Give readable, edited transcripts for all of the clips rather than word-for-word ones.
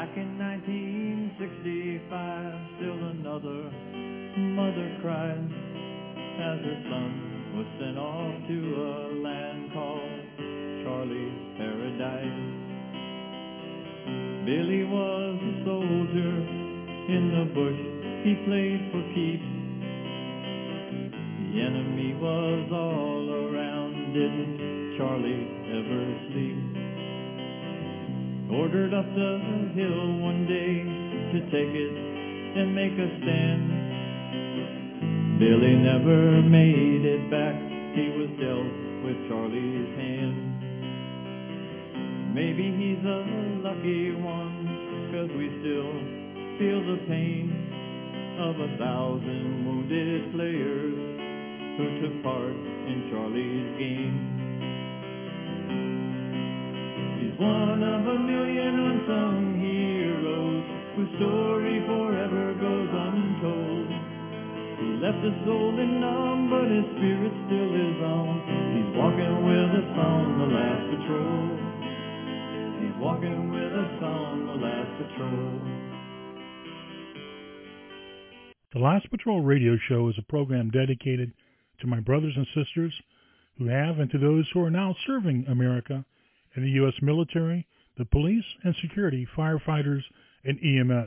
Back in 1965, still another mother cried as her son was sent off to a land called Charlie's Paradise. Billy was a soldier in the bush, he played for keeps. The enemy was all around, didn't Charlie ever sleep? Ordered up the hill one day to take it and make a stand. Billy never made it back, he was dealt with Charlie's hand. Maybe he's a lucky one, 'cause we still feel the pain of 1,000 wounded players who took part in Charlie's game. He's one of a million unsung heroes whose story forever goes untold. He left his soul in numb, but his spirit still lives on. He's walking with us on the last patrol. He's walking with us on the last patrol. The Last Patrol radio show is a program dedicated to my brothers and sisters who have and to those who are now serving America in the U.S. military, the police and security, firefighters, and EMS.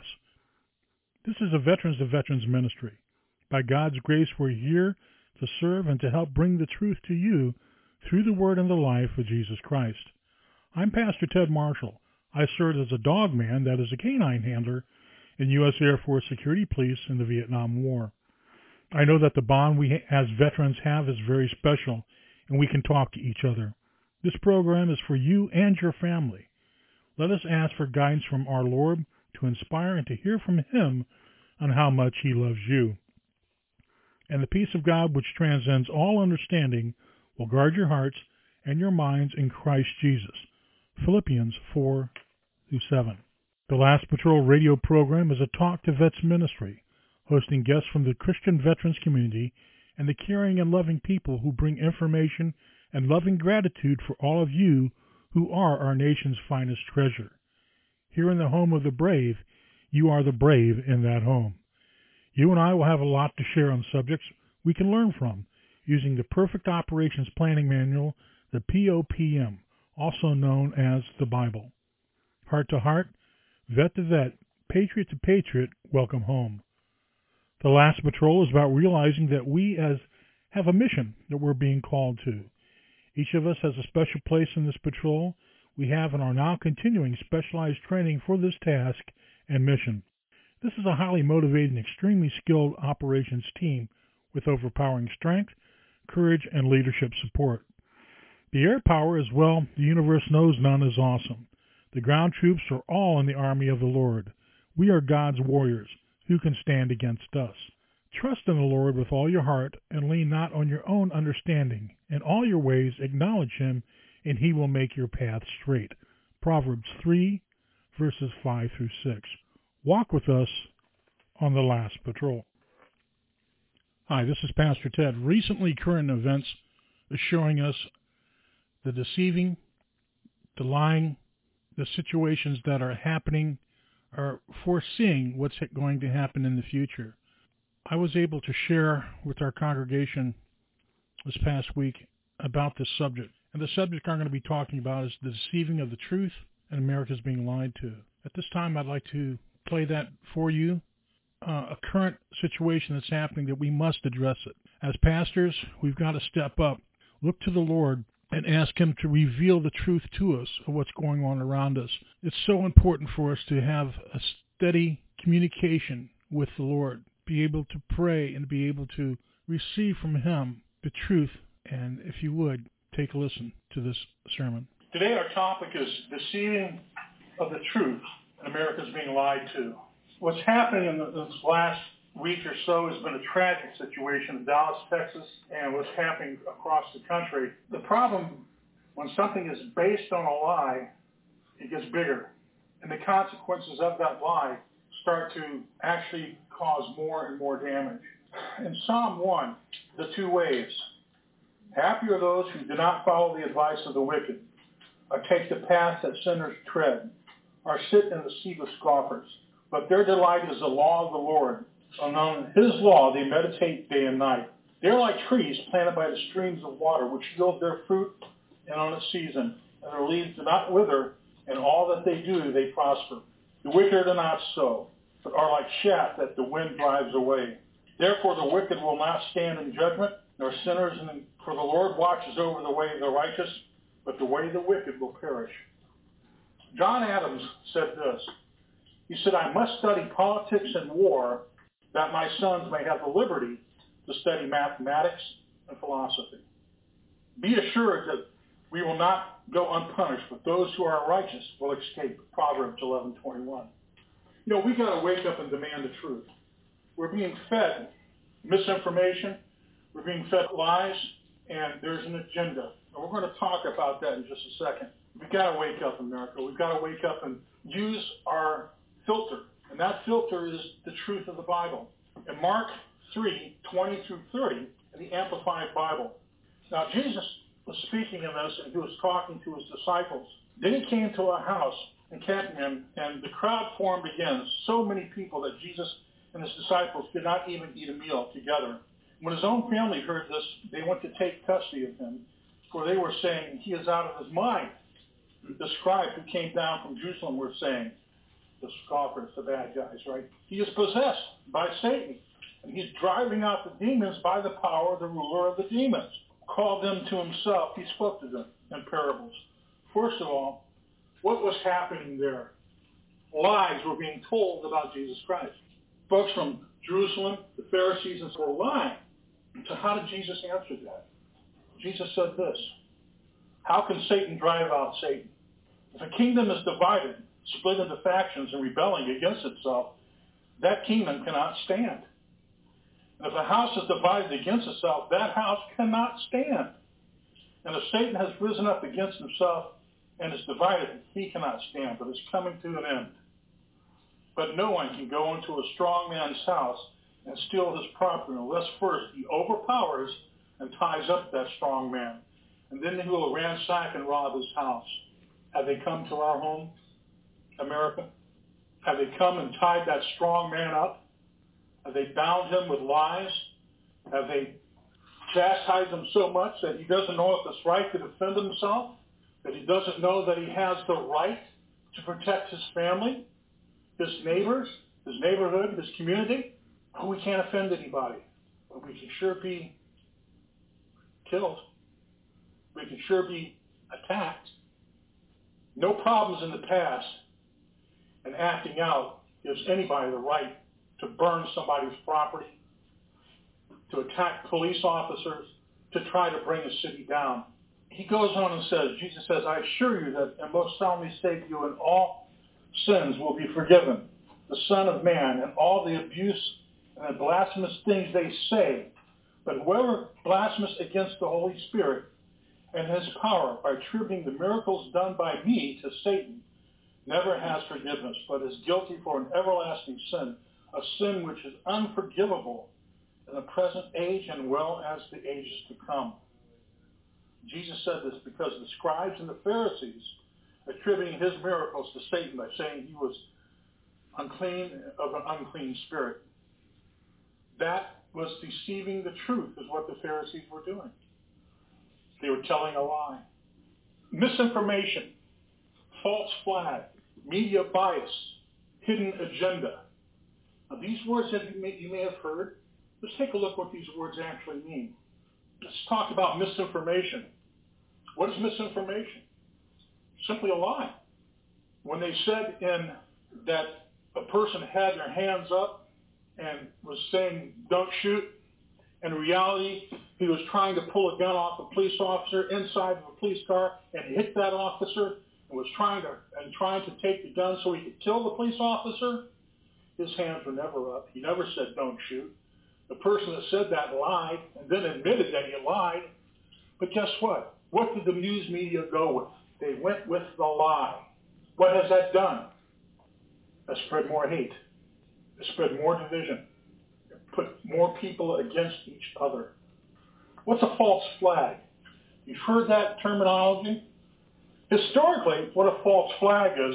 This is a Veterans to Veterans ministry. By God's grace, we're here to serve and to help bring the truth to you through the word and the life of Jesus Christ. I'm Pastor Ted Marshall. I served as a dog man, that is a canine handler, in U.S. Air Force Security Police in the Vietnam War. I know that the bond we as veterans have is very special, and we can talk to each other. This program is for you and your family. Let us ask for guidance from our Lord to inspire and to hear from Him on how much He loves you. And the peace of God, which transcends all understanding, will guard your hearts and your minds in Christ Jesus. Philippians 4-7. The Last Patrol radio program is a Talk to Vets ministry, hosting guests from the Christian veterans community and the caring and loving people who bring information and loving gratitude for all of you who are our nation's finest treasure. Here in the home of the brave, you are the brave in that home. You and I will have a lot to share on subjects we can learn from using the Perfect Operations Planning Manual, the POPM, also known as the Bible. Heart to heart, vet to vet, patriot to patriot, welcome home. The Last Patrol is about realizing that we have a mission that we're being called to. Each of us has a special place in this patrol. We have and are now continuing specialized training for this task and mission. This is a highly motivated and extremely skilled operations team with overpowering strength, courage, and leadership support. The air power, as well, the universe knows none, is awesome. The ground troops are all in the army of the Lord. We are God's warriors. Who can stand against us? Trust in the Lord with all your heart, and lean not on your own understanding. In all your ways acknowledge Him, and He will make your path straight. Proverbs 3, verses 5-6. Walk with us on the Last Patrol. Hi, this is Pastor Ted. Recently, current events are showing us the deceiving, the lying, the situations that are happening, are foreseeing what's going to happen in the future. I was able to share with our congregation this past week about this subject. And the subject I'm going to be talking about is the deceiving of the truth and America's being lied to. At this time, I'd like to play that for you, a current situation that's happening that we must address it. As pastors, we've got to step up, look to the Lord, and ask Him to reveal the truth to us of what's going on around us. It's so important for us to have a steady communication with the Lord, be able to pray and be able to receive from Him the truth. And if you would, take a listen to this sermon. Today our topic is deceiving of the truth, and America's being lied to. What's happening in this last week or so has been a tragic situation in Dallas, Texas, and what's happening across the country. The problem, when something is based on a lie, it gets bigger. And the consequences of that lie start to actually cause more and more damage. In Psalm 1, the two ways. Happy are those who do not follow the advice of the wicked, or take the path that sinners tread, are sit in the seat of scoffers. But their delight is the law of the Lord. And on his law they meditate day and night. They are like trees planted by the streams of water, which yield their fruit and on its season, and their leaves do not wither, and all that they do they prosper. The wicked are not so, but are like chaff that the wind drives away. Therefore the wicked will not stand in judgment, nor sinners, for the Lord watches over the way of the righteous, but the way of the wicked will perish. John Adams said this. He said, I must study politics and war that my sons may have the liberty to study mathematics and philosophy. Be assured that we will not go unpunished, but those who are righteous will escape. Proverbs 11:21. We got to wake up and demand the truth. We're being fed misinformation. We're being fed lies, and there's an agenda. And we're going to talk about that in just a second. We've got to wake up, America. We've got to wake up and use our filter. And that filter is the truth of the Bible. In Mark 3:20-30, in the Amplified Bible. Now, Jesus was speaking in this, and he was talking to his disciples. Then he came to a house in Capernaum, and the crowd formed again, so many people that Jesus and his disciples did not even eat a meal together. When his own family heard this, they went to take custody of him, for they were saying, he is out of his mind. The scribe who came down from Jerusalem were saying, the scoffers, the bad guys, right? He is possessed by Satan, and he's driving out the demons by the power of the ruler of the demons. Called them to himself, he spoke to them in parables. First of all, what was happening there? Lies were being told about Jesus Christ. Folks from Jerusalem, the Pharisees, were lying. So how did Jesus answer that? Jesus said this, how can Satan drive out Satan? If a kingdom is divided, split into factions and rebelling against itself, that kingdom cannot stand. And if a house is divided against itself, that house cannot stand. And if Satan has risen up against himself and is divided, he cannot stand, but is coming to an end. But no one can go into a strong man's house and steal his property unless first he overpowers and ties up that strong man. And then he will ransack and rob his house. Have they come to our home, America? Have they come and tied that strong man up? Have they bound him with lies? Have they chastised him so much that he doesn't know if it's right to defend himself? That he doesn't know that he has the right to protect his family, his neighbors, his neighborhood, his community? Oh, we can't offend anybody, but we can sure be killed. We can sure be attacked. No problems in the past, and acting out gives anybody the right to burn somebody's property, to attack police officers, to try to bring a city down. He goes on and says, Jesus says, I assure you that, and most solemnly say to you, and all sins will be forgiven the Son of Man and all the abuse and the blasphemous things they say. But whoever blasphemes against the Holy Spirit and his power by attributing the miracles done by me to Satan never has forgiveness, but is guilty for an everlasting sin, a sin which is unforgivable in the present age and well as the ages to come. Jesus said this because the scribes and the Pharisees attributing his miracles to Satan by saying he was unclean of an unclean spirit. That was deceiving the truth, is what the Pharisees were doing. They were telling a lie. Misinformation, false flag, media bias, hidden agenda. Now, these words that you may have heard, let's take a look what these words actually mean. Let's talk about misinformation. What is misinformation? Simply a lie. When they said that a person had their hands up and was saying, don't shoot, in reality, he was trying to pull a gun off a police officer inside of a police car and hit that officer and was trying to take the gun so he could kill the police officer. His hands were never up. He never said, don't shoot. The person that said that lied and then admitted that he lied. But guess what? What did the news media go with? They went with the lie. What has that done? It spread more hate. It spread more division. It put more people against each other. What's a false flag? You've heard that terminology? Historically, what a false flag is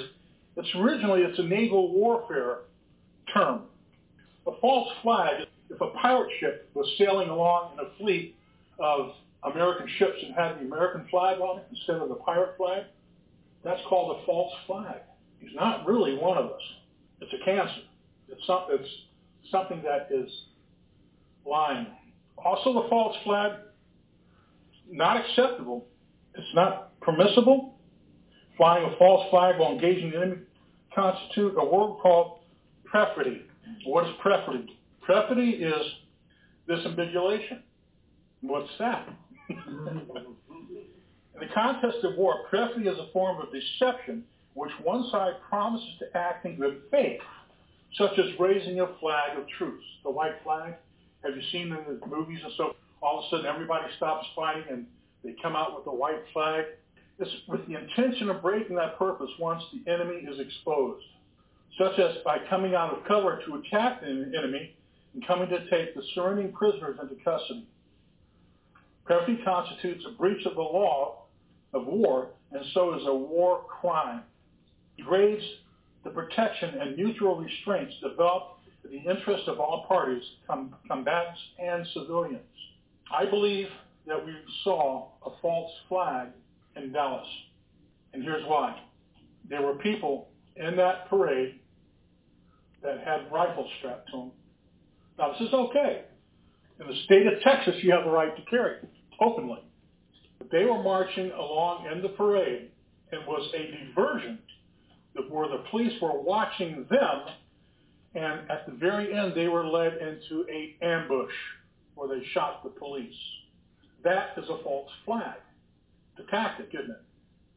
It's a naval warfare term. A false flag, if a pirate ship was sailing along in a fleet of American ships and had the American flag on it instead of the pirate flag, that's called a false flag. He's not really one of us. It's a cancer. It's something that is lying. Also, the false flag, not acceptable. It's not permissible. Flying a false flag while engaging the enemy constitute a word called perfidy. What is perfidy? Perfidy is disambiguation. What's that? In the context of war, perfidy is a form of deception which one side promises to act in good faith, such as raising a flag of truce. The white flag, have you seen in the movies and so all of a sudden everybody stops fighting and they come out with the white flag? It's with the intention of breaking that purpose once the enemy is exposed, such as by coming out of cover to attack the enemy and coming to take the surrendering prisoners into custody. Perfidy constitutes a breach of the law of war, and so is a war crime. It degrades the protection and mutual restraints developed in the interest of all parties, combatants and civilians. I believe that we saw a false flag in Dallas, and here's why. There were people in that parade that had rifles strapped to them. Now, this is okay. In the state of Texas, you have the right to carry openly. But they were marching along in the parade and was a diversion where the police were watching them, and at the very end, they were led into an ambush where they shot the police. That is a false flag. It's a tactic, isn't it?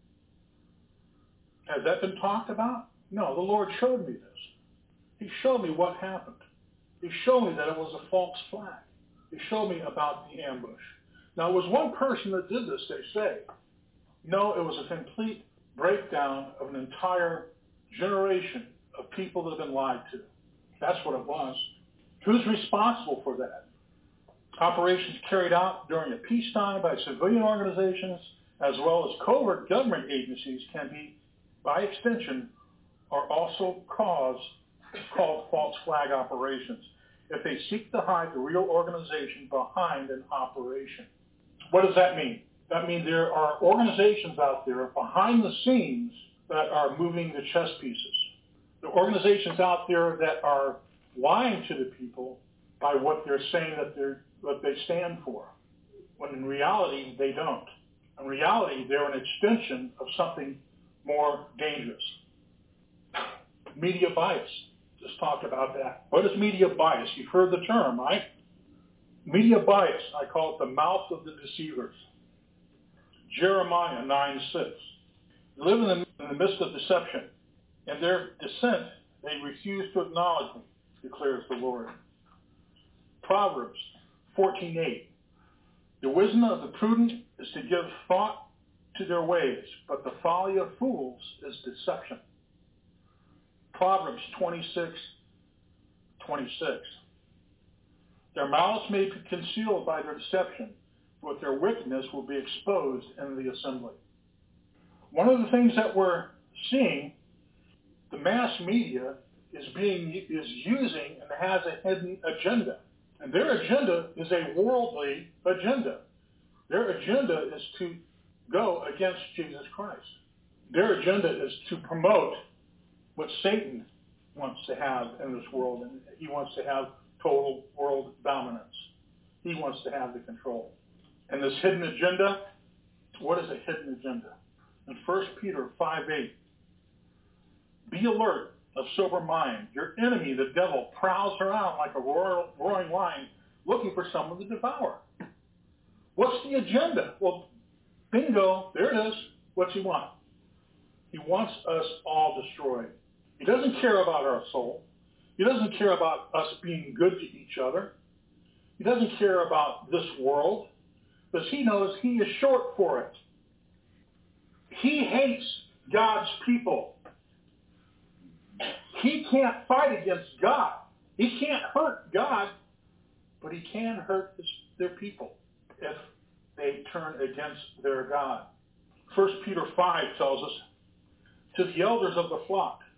Has that been talked about? No, the Lord showed me this. He showed me what happened. He showed me that it was a false flag. He showed me about the ambush. Now, it was one person that did this, they say. No, it was a complete breakdown of an entire generation of people that have been lied to. That's what it was. Who's responsible for that? Operations carried out during a peacetime by civilian organizations as well as covert government agencies can be, by extension, are also called false flag operations if they seek to hide the real organization behind an operation. What does that mean? That means there are organizations out there behind the scenes that are moving the chess pieces. There are organizations out there that are lying to the people by what they're saying what they stand for, when in reality they don't. In reality, they're an extension of something more dangerous. Media bias. Just talk about that. What is media bias? You've heard the term, right? Media bias, I call it the mouth of the deceivers. Jeremiah 9:6. They live in the midst of deception. In their dissent, they refuse to acknowledge me, declares the Lord. Proverbs 14:8. The wisdom of the prudent is to give thought to their ways, but the folly of fools is deception. Proverbs 26:26. Their mouths may be concealed by their deception, but their wickedness will be exposed in the assembly. One of the things that we're seeing, the mass media is using and has a hidden agenda. And their agenda is a worldly agenda. Their agenda is to go against Jesus Christ. Their agenda is to promote what Satan wants to have in this world, and he wants to have total world dominance. He wants to have the control. And this hidden agenda, what is a hidden agenda? In 1 Peter 5:8, be alert, of sober mind. Your enemy, the devil, prowls around like a roaring lion looking for someone to devour. What's the agenda? Well, bingo, there it is. What's he want? He wants us all destroyed. He doesn't care about our soul. He doesn't care about us being good to each other. He doesn't care about this world because he knows he is short for it. He hates God's people. He can't fight against God. He can't hurt God, but he can hurt their people if they turn against their God. 1 Peter 5 tells us, to the elders of the flock,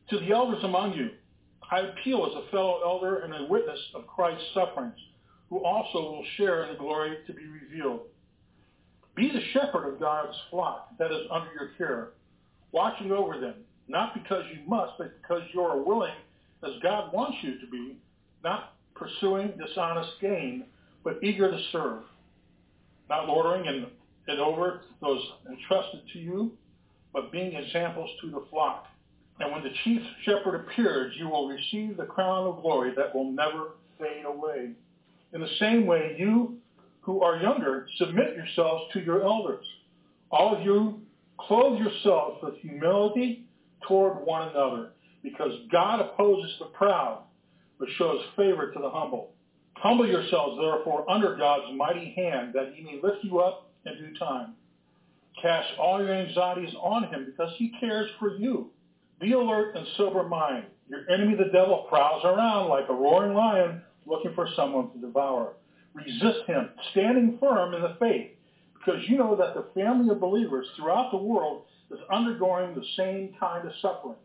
To the elders among you, I appeal as a fellow elder and a witness of Christ's sufferings, who also will share in the glory to be revealed. Be the shepherd of God's flock that is under your care, watching over them, not because you must, but because you are willing, as God wants you to be, not pursuing dishonest gain, but eager to serve, not lording it over those entrusted to you, but being examples to the flock. And when the chief shepherd appears, you will receive the crown of glory that will never fade away. In the same way, you who are younger, submit yourselves to your elders. All of you, clothe yourselves with humility toward one another, because God opposes the proud, but shows favor to the humble. Humble yourselves, therefore, under God's mighty hand, that he may lift you up in due time. Cast all your anxieties on him, because he cares for you. Be alert and sober mind. Your enemy, the devil, prowls around like a roaring lion looking for someone to devour. Resist him, standing firm in the faith, because you know that the family of believers throughout the world is undergoing the same kind of sufferings.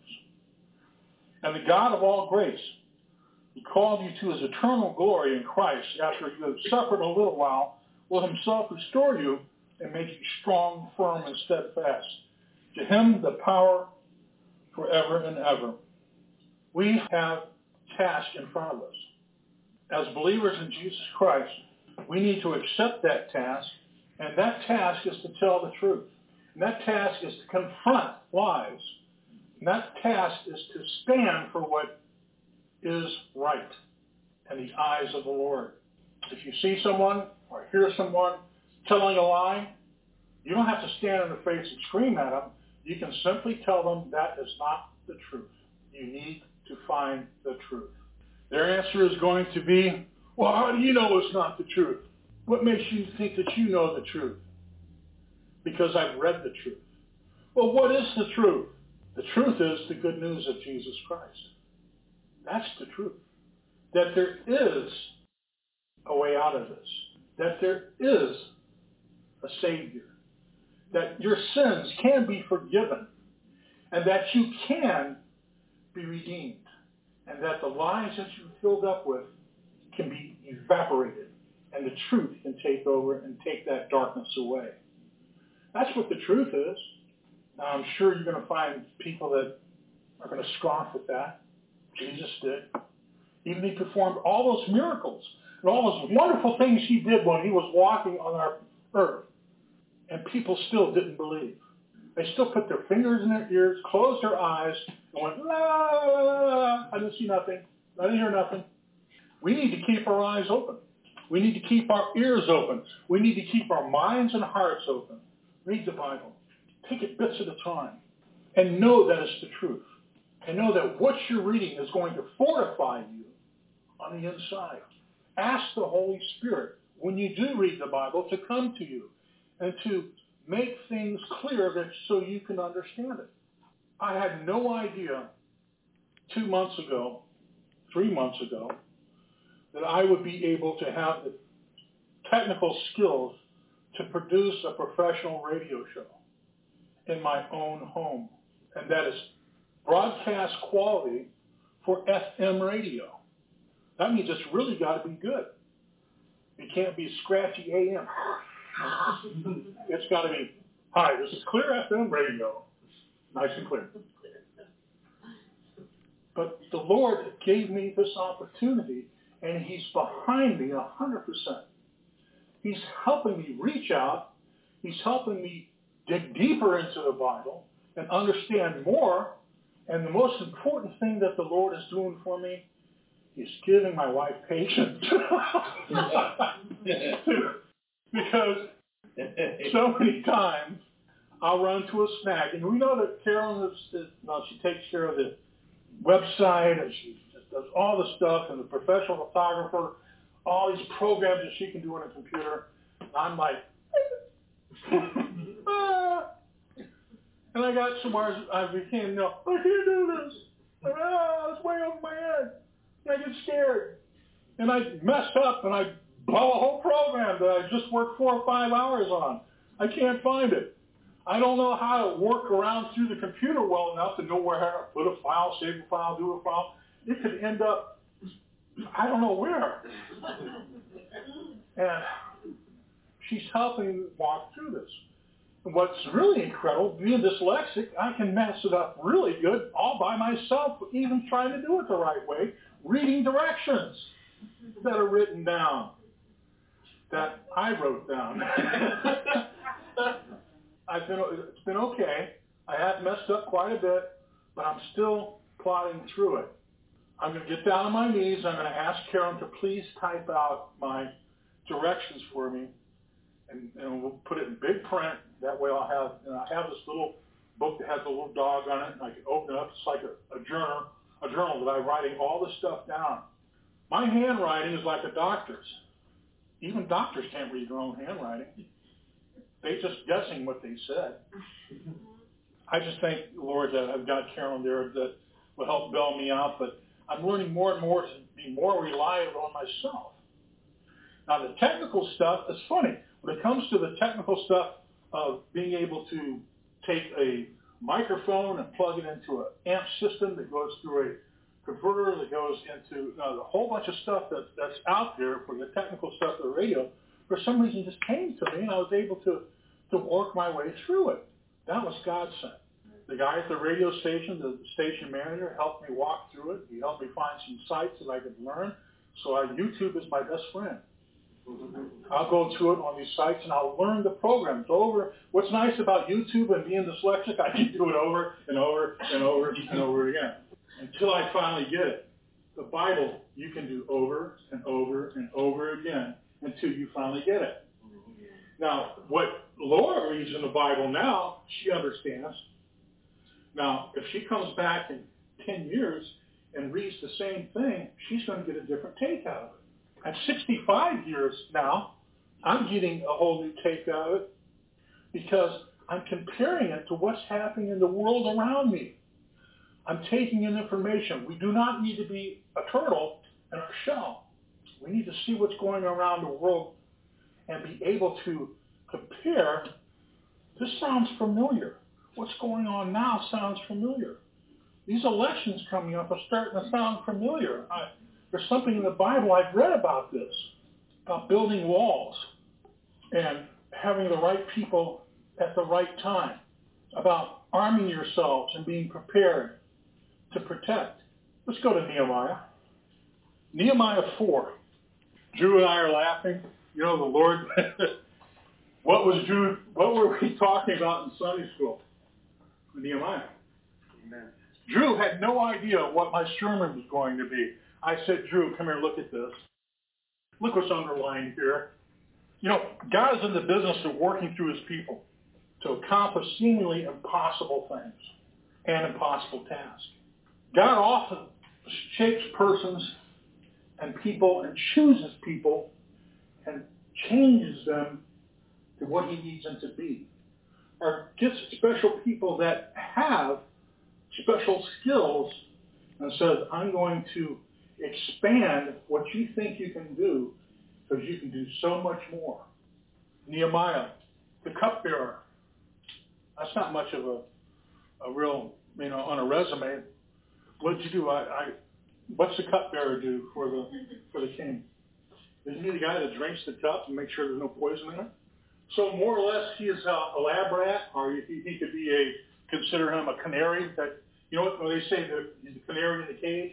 And the God of all grace, he called you to his eternal glory in Christ after you have suffered a little while, will himself restore you and make you strong, firm, and steadfast. To him the power forever and ever. We have a task in front of us. As believers in Jesus Christ, we need to accept that task, and that task is to tell the truth. And that task is to confront lies. And that task is to stand for what is right in the eyes of the Lord. If you see someone or hear someone telling a lie, you don't have to stand in the face and scream at them. You can simply tell them that is not the truth. You need to find the truth. Their answer is going to be, well, how do you know it's not the truth? What makes you think that you know the truth? Because I've read the truth. Well, what is the truth? The truth is the good news of Jesus Christ. That's the truth. That there is a way out of this. That there is a Savior. That your sins can be forgiven. And that you can be redeemed. And that the lies that you filled up with can be evaporated. And the truth can take over and take that darkness away. That's what the truth is. Now, I'm sure you're going to find people that are going to scoff at that. Jesus did. Even he performed all those miracles and all those wonderful things he did when he was walking on our earth. And people still didn't believe. They still put their fingers in their ears, closed their eyes, and went, la, la, la, la. I didn't see nothing. I didn't hear nothing. We need to keep our eyes open. We need to keep our ears open. We need to keep our minds and hearts open. Read the Bible. Take it bits at a time. And know that it's the truth. And know that what you're reading is going to fortify you on the inside. Ask the Holy Spirit, when you do read the Bible, to come to you and to make things clear that so you can understand it. I had no idea 2 months ago, 3 months ago, that I would be able to have the technical skills to produce a professional radio show in my own home. And that is broadcast quality for FM radio. That means it's really got to be good. It can't be scratchy AM. It's got to be, hi, this is Clear FM radio. Nice and clear. But the Lord gave me this opportunity, and he's behind me 100%. He's helping me reach out. He's helping me dig deeper into the Bible and understand more. And the most important thing that the Lord is doing for me is giving my wife patience. Because so many times I'll run to a snag. And we know that Carolyn she takes care of the website, and she just does all the stuff, and the professional photographer, all these programs that she can do on a computer. And I'm like, and I got somewhere I became, I can't do this. It's way over my head. And I get scared. And I mess up, and I blow a whole program that I just worked 4 or 5 hours on. I can't find it. I don't know how to work around through the computer well enough to know where to put a file, save a file, do a file. It could end up, I don't know where. And she's helping me walk through this. And what's really incredible, being dyslexic, I can mess it up really good all by myself, even trying to do it the right way, reading directions that are written down, that I wrote down. It's been okay. I have messed up quite a bit, but I'm still plodding through it. I'm going to get down on my knees. I'm going to ask Karen to please type out my directions for me, and we'll put it in big print. That way I have this little book that has a little dog on it, and I can open it up. It's like a journal that I'm writing all this stuff down. My handwriting is like a doctor's. Even doctors can't read their own handwriting. They're just guessing what they said. I just thank the Lord that I've got Carolyn there that will help bail me out, but I'm learning more and more to be more reliant on myself. Now, the technical stuff is funny. When it comes to the technical stuff of being able to take a microphone and plug it into an amp system that goes through a converter that goes into a whole bunch of stuff that's out there for the technical stuff of the radio, for some reason just came to me, and I was able to work my way through it. That was God sent. The guy at the radio station, the station manager, helped me walk through it. He helped me find some sites that I could learn. So YouTube is my best friend. I'll go to it on these sites and I'll learn the programs over. What's nice about YouTube and being dyslexic, I can do it over and over and over and over again until I finally get it. The Bible you can do over and over and over again until you finally get it. Now, what Laura reads in the Bible now, she understands. Now, if she comes back in 10 years and reads the same thing, she's going to get a different take out of it. At 65 years now, I'm getting a whole new take out of it because I'm comparing it to what's happening in the world around me. I'm taking in information. We do not need to be a turtle in our shell. We need to see what's going around the world and be able to compare. This sounds familiar. What's going on now sounds familiar. These elections coming up are starting to sound familiar. There's something in the Bible I've read about this, about building walls and having the right people at the right time, about arming yourselves and being prepared to protect. Let's go to Nehemiah. Nehemiah 4. Drew and I are laughing. You know, the Lord, what were we talking about in Sunday school? Nehemiah. Amen. Drew had no idea what my sermon was going to be. I said, Drew, come here, look at this. Look what's underlined here. You know, God is in the business of working through his people to accomplish seemingly impossible things and impossible tasks. God often shapes persons and people and chooses people and changes them to what he needs them to be. Or gets special people that have special skills and says, I'm going to expand what you think you can do because you can do so much more. Nehemiah, the cupbearer. That's not much of a real, on a resume. What did you do? What's the cupbearer do for the king? Isn't he the guy that drinks the cup and makes sure there's no poison in it? So more or less, he is a lab rat, or he could be consider him a canary. That when they say that he's a canary in the cage,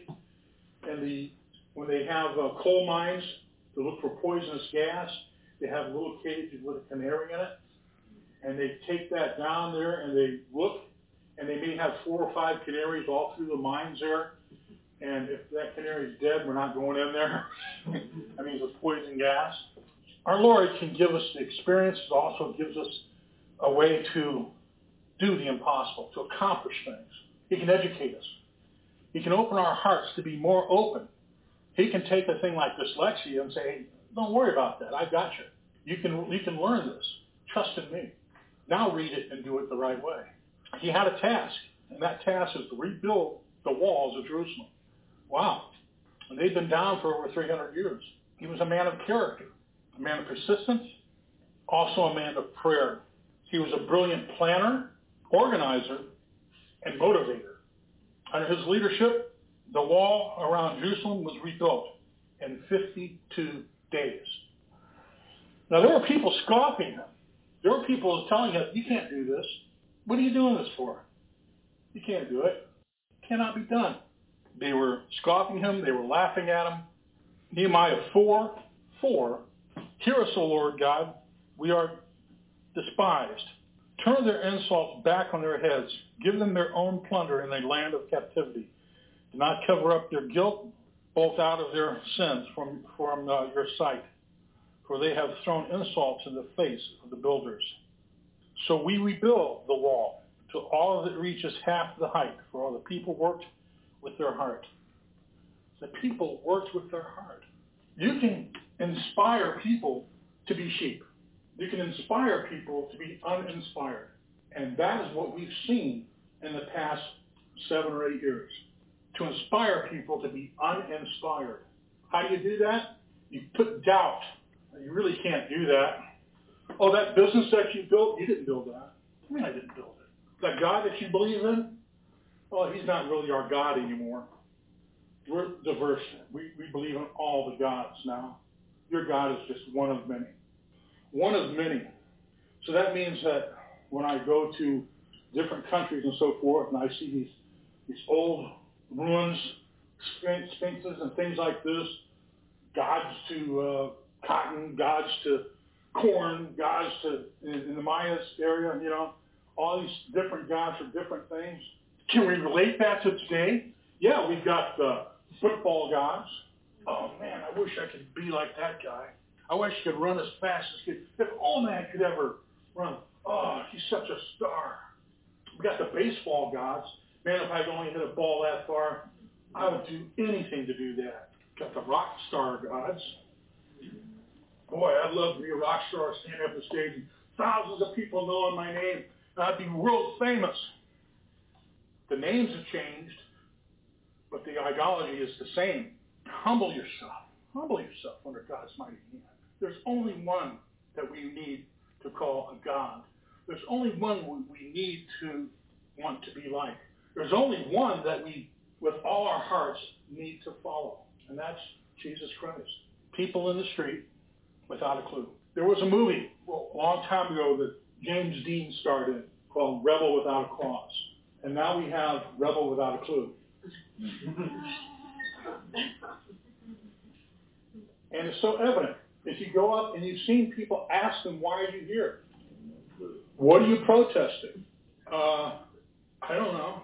and when they have coal mines to look for poisonous gas, they have little cages with a canary in it, and they take that down there and they look, and they may have 4 or 5 canaries all through the mines there. And if that canary is dead, we're not going in there. That means it's poison gas. Our Lord can give us the experience. It also gives us a way to do the impossible, to accomplish things. He can educate us. He can open our hearts to be more open. He can take a thing like dyslexia and say, hey, don't worry about that. I got you. You can learn this. Trust in me. Now read it and do it the right way. He had a task, and that task is to rebuild the walls of Jerusalem. Wow. And they'd been down for over 300 years. He was a man of character, a man of persistence, also a man of prayer. He was a brilliant planner, organizer, and motivator. Under his leadership, the wall around Jerusalem was rebuilt in 52 days. Now, there were people scoffing him. There were people telling him, you can't do this. What are you doing this for? You can't do it. It cannot be done. They were scoffing him. They were laughing at him. Nehemiah 4:4, hear us, O Lord God. We are despised. Turn their insults back on their heads. Give them their own plunder in the land of captivity. Do not cover up their guilt, both out of their sins from your sight. For they have thrown insults in the face of the builders. So we rebuild the wall till all of it reaches half the height, for all the people worked with their heart. The people worked with their heart. You can inspire people to be sheep. You can inspire people to be uninspired. And that is what we've seen in the past 7 or 8 years. To inspire people to be uninspired. How do you do that? You put doubt. You really can't do that. Oh, that business that you built, you didn't build that. I mean, I didn't build it. That God that you believe in, well, he's not really our God anymore. We're diverse. We believe in all the gods now. Your God is just one of many. One of many. So that means that when I go to different countries and so forth, and I see these old ruins, sphinxes and things like this, gods to cotton, gods to corn, gods to, in the Mayas area, all these different gods for different things. Can we relate that to today? Yeah, we've got football gods. Oh man, I wish I could be like that guy. I wish I could run as fast as he could. If only I could ever run. Oh, he's such a star. We got the baseball gods. Man, if I could only hit a ball that far, I would do anything to do that. Got the rock star gods. Boy, I'd love to be a rock star, stand up on stage, and thousands of people knowing my name. I'd be world famous. The names have changed, but the ideology is the same. Humble yourself. Humble yourself under God's mighty hand. There's only one that we need to call a God. There's only one we need to want to be like. There's only one that we, with all our hearts, need to follow, and that's Jesus Christ. People in the street without a clue. There was a movie a long time ago that James Dean starred in called Rebel Without a Cause. And now we have Rebel Without a Clue. And it's so evident. If you go up and you've seen people ask them, why are you here? What are you protesting? I don't know.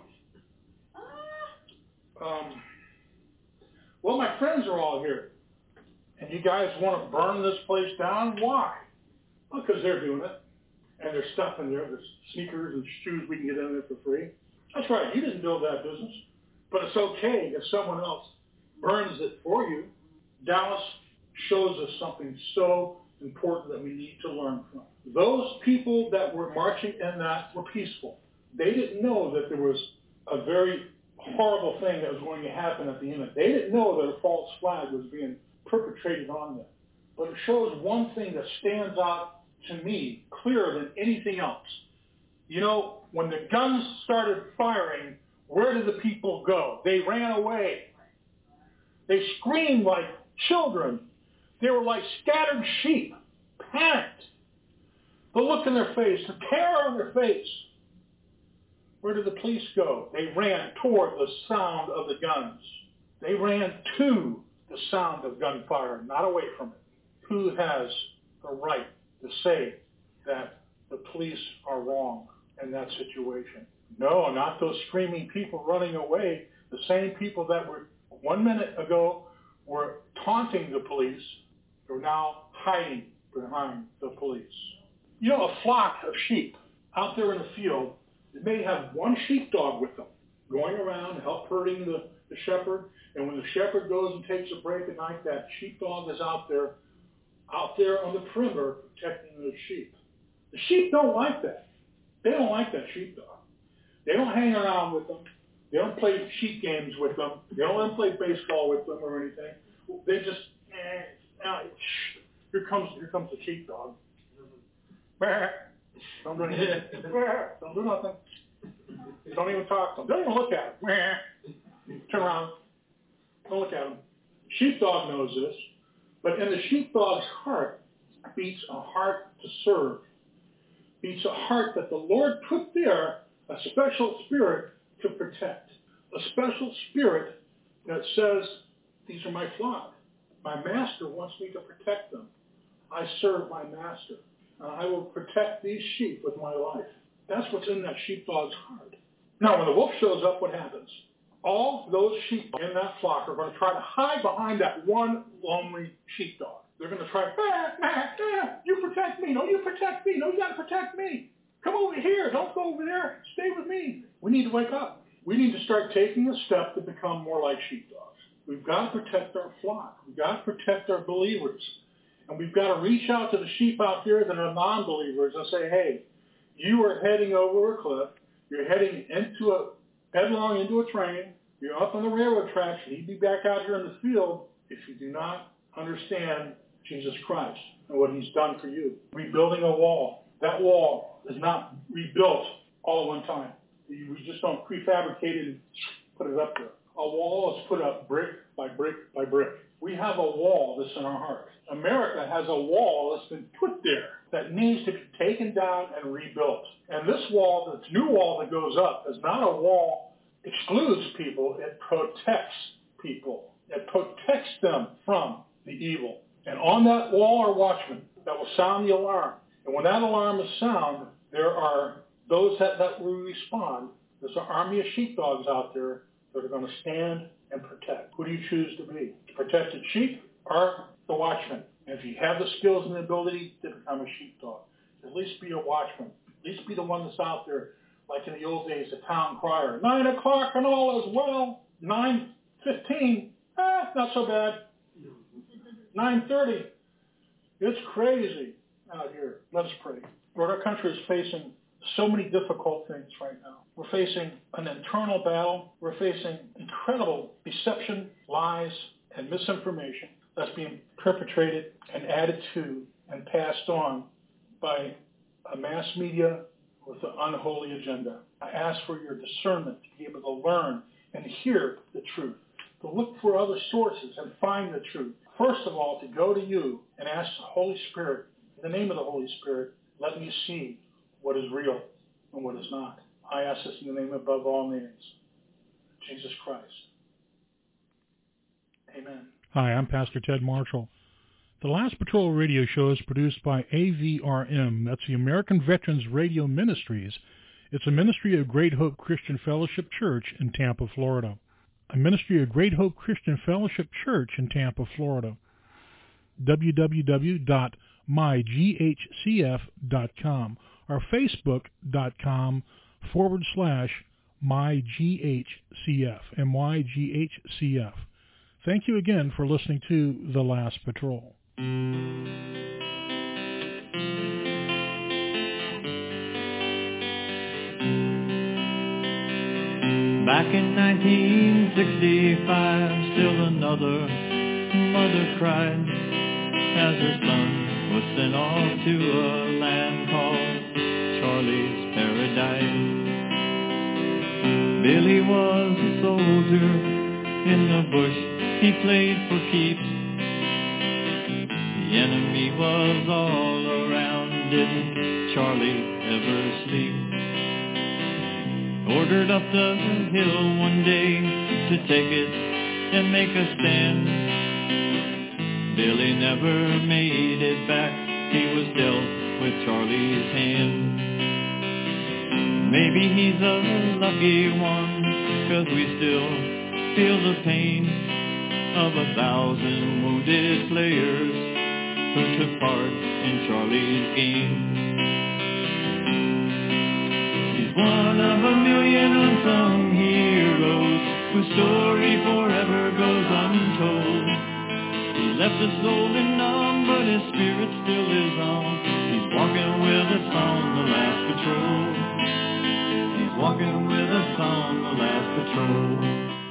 Well, my friends are all here. And you guys want to burn this place down? Why? Well, because they're doing it. And there's stuff in there. There's sneakers and shoes we can get in there for free. That's right. You didn't build that business. But it's okay if someone else burns it for you. Dallas shows us something so important that we need to learn from. Those people that were marching in that were peaceful. They didn't know that there was a very horrible thing that was going to happen at the end. They didn't know that a false flag was being perpetrated on them. But it shows one thing that stands out to me clearer than anything else. When the guns started firing, where did the people go? They ran away. They screamed like children. They were like scattered sheep, panicked. The look in their face, the terror on their face. Where did the police go? They ran toward the sound of the guns. They ran to the sound of gunfire, not away from it. Who has the right to say that the police are wrong in that situation? No, not those screaming people running away. The same people that were 1 minute ago were taunting the police are now hiding behind the police. A flock of sheep out there in the field, they may have one sheepdog with them, going around, help herding the shepherd. And when the shepherd goes and takes a break at night, that sheepdog is out there on the perimeter protecting those sheep. The sheep don't like that. They don't like that sheepdog. They don't hang around with them. They don't play sheep games with them. They don't let them play baseball with them or anything. They just, here comes the sheepdog. Don't do anything. Don't do nothing. Don't even talk to them. Don't even look at them. Turn around. Don't look at them. Sheepdog knows this, but in the sheepdog's heart beats a heart to serve. Beats a heart that the Lord put there, a special spirit to protect. A special spirit that says, these are my flock. My master wants me to protect them. I serve my master. I will protect these sheep with my life. That's what's in that sheepdog's heart. Now, when the wolf shows up, what happens? All those sheep in that flock are going to try to hide behind that one lonely sheepdog. They're going to try, you protect me. No, you protect me. No, you got to protect me. Come over here. Don't go over there. Stay with me. We need to wake up. We need to start taking a step to become more like sheepdogs. We've got to protect our flock. We've got to protect our believers. And we've got to reach out to the sheep out there that are non-believers and say, hey, you are heading over a cliff. You're heading headlong into a train. You're up on the railroad tracks. You need to be back out here in the field if you do not understand Jesus Christ and what he's done for you. Rebuilding a wall. That wall is not rebuilt all at one time. We just don't prefabricate it and put it up there. A wall is put up brick by brick by brick. We have a wall that's in our heart. America has a wall that's been put there that needs to be taken down and rebuilt. And this wall, this new wall that goes up, is not a wall that excludes people. It protects people. It protects them from the evil. And on that wall are watchmen that will sound the alarm. And when that alarm is sound, there are those that will respond. There's an army of sheepdogs out there that are going to stand and protect. Who do you choose to be? Protected sheep or the watchman? And if you have the skills and the ability to become a sheepdog, at least be a watchman. At least be the one that's out there, like in the old days, the town crier. 9 o'clock and all is well. 9:15, not so bad. 9:30, it's crazy out here. Let us pray. Lord, our country is facing so many difficult things right now. We're facing an internal battle. We're facing incredible deception, lies, and misinformation that's being perpetrated and added to and passed on by a mass media with an unholy agenda. I ask for your discernment to be able to learn and hear the truth, to look for other sources and find the truth. First of all, to go to you and ask the Holy Spirit, in the name of the Holy Spirit, let me see what is real and what is not. I ask this in the name above all names, Jesus Christ. Amen. Hi, I'm Pastor Ted Marshall. The Last Patrol radio show is produced by AVRM. That's the American Veterans Radio Ministries. It's a ministry of Great Hope Christian Fellowship Church in Tampa, Florida. A ministry of Great Hope Christian Fellowship Church in Tampa, Florida. www.myghcf.com or facebook.com/myghcf, MYGHCF. Thank you again for listening to The Last Patrol. Back in 1965, still another mother cried as her son was sent off to a land called Charlie's Paradise. Billy was a soldier in the bush, he played for keeps. The enemy was all around, didn't Charlie ever sleep? Ordered up the hill one day to take it and make a stand. Billy never made it back, he was dealt with Charlie's hand. Maybe he's a lucky one, 'cause we still feel the pain of 1,000 wounded players who took part in Charlie's game. He's one of a million unsung heroes whose story forever goes untold. He left his soul in numb, but his spirit still lives on. He's walking with us on the last patrol. He's walking with us on the last patrol.